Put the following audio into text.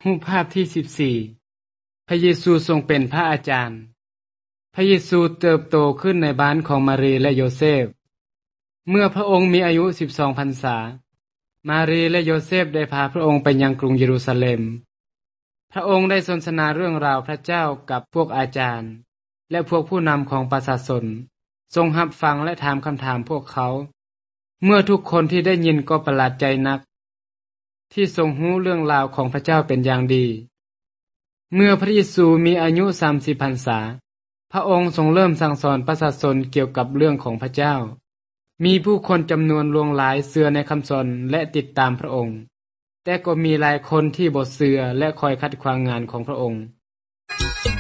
รูปภาพที่14พระเยซูทรงเป็นพระอาจารย์พระเยซูเติบโตขึ้นในบ้านของมารีและโยเซฟเมื่อพระองค์มีอายุ12 พรรษามารีและโยเซฟได้พาพระองค์ไปยังกรุงเยรูซาเล็มพระองค์ได้สนทนาเรื่องราวพระเจ้ากับพวกอาจารย์และพวกผู้นำของประชาชนทรงรับฟังและถามคำถามพวกเขาเมื่อทุกคนที่ได้ยินก็ประหลาดใจนักที่ทรงรู้เรื่องราวของพระเจ้าเป็นอย่างดีเมื่อพระเยซูมีอายุ30 พรรษาพระองค์ทรงเริ่มสั่งสอนประชาชนเกี่ยวกับเรื่องของพระเจ้ามีผู้คนจำนวนหลวงหลายเชื่อในคำสอนและติดตามพระองค์แต่ก็มีหลายคนที่บ่เชื่อและคอยขัดขวางงานของพระองค์